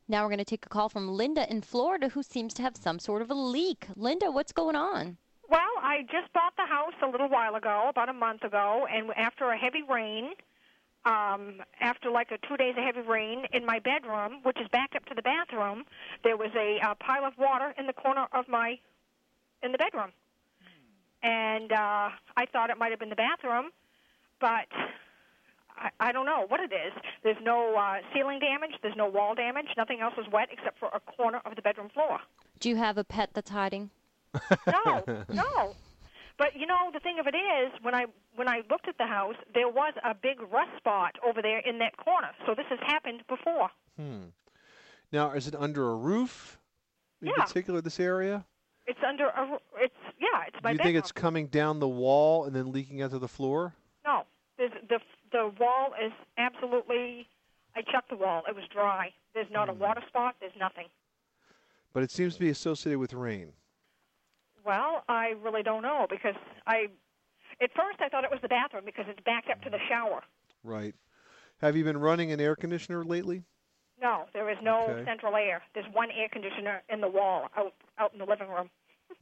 Now we're going to take a call from Linda in Florida who seems to have some sort of a leak. Linda, what's going on? Well, I just bought the house a little while ago, about a month ago, and after a heavy rain, after like 2 days of heavy rain, in my bedroom, which is backed up to the bathroom, there was a pile of water in the corner of in the bedroom. And I thought it might have been the bathroom, but I don't know what it is. There's no ceiling damage, there's no wall damage, nothing else is wet except for a corner of the bedroom floor. Do you have a pet that's hiding? No. But, the thing of it is, when I looked at the house, there was a big rust spot over there in that corner. So this has happened before. Now, is it under a roof in particular, this area? It's under it's my bedroom. Do you think it's coming down the wall and then leaking out to the floor? No. The wall is absolutely, I checked the wall. It was dry. There's not a water spot. There's nothing. But it seems to be associated with rain. Well, I really don't know because at first I thought it was the bathroom because it's backed up to the shower. Right. Have you been running an air conditioner lately? No, there is no central air. There's one air conditioner in the wall out in the living room.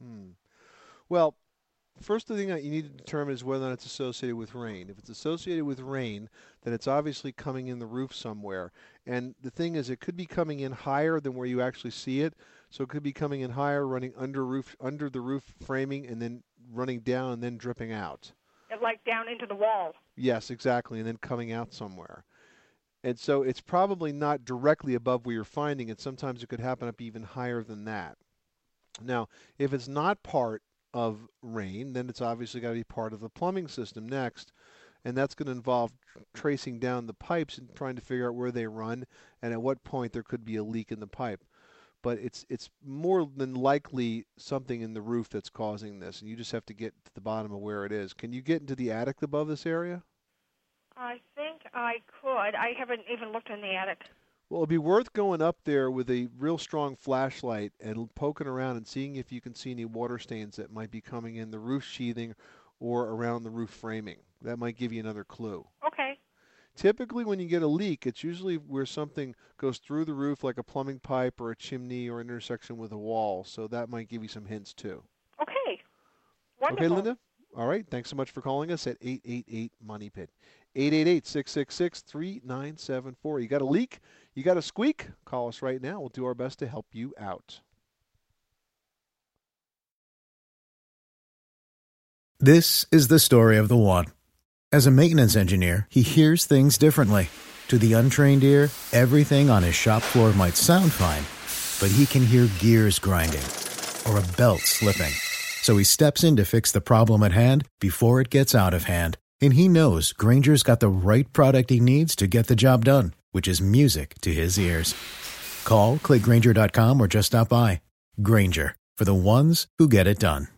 Well, first thing that you need to determine is whether or not it's associated with rain. If it's associated with rain, then it's obviously coming in the roof somewhere. And the thing is, it could be coming in higher than where you actually see it. So it could be coming in higher, running under the roof framing, and then running down and then dripping out. Like down into the wall. Yes, exactly, and then coming out somewhere. And so it's probably not directly above where you're finding it. Sometimes it could happen up even higher than that. Now, if it's not part of rain, then it's obviously got to be part of the plumbing system next. And that's going to involve tracing down the pipes and trying to figure out where they run and at what point there could be a leak in the pipe. But it's more than likely something in the roof that's causing this, and you just have to get to the bottom of where it is. Can you get into the attic above this area? I think I could. I haven't even looked in the attic. Well, it'd be worth going up there with a real strong flashlight and poking around and seeing if you can see any water stains that might be coming in the roof sheathing or around the roof framing. That might give you another clue. Okay. Typically, when you get a leak, it's usually where something goes through the roof, like a plumbing pipe or a chimney or an intersection with a wall. So that might give you some hints, too. Okay. Wonderful. Okay, Linda? All right. Thanks so much for calling us at 888-MONEY-PIT. 888-666-3974. You got a leak? You got a squeak? Call us right now. We'll do our best to help you out. This is the story of the one. As a maintenance engineer, he hears things differently. To the untrained ear, everything on his shop floor might sound fine, but he can hear gears grinding or a belt slipping. So he steps in to fix the problem at hand before it gets out of hand. And he knows Grainger's got the right product he needs to get the job done, which is music to his ears. Call, click Grainger.com, or just stop by. Grainger, for the ones who get it done.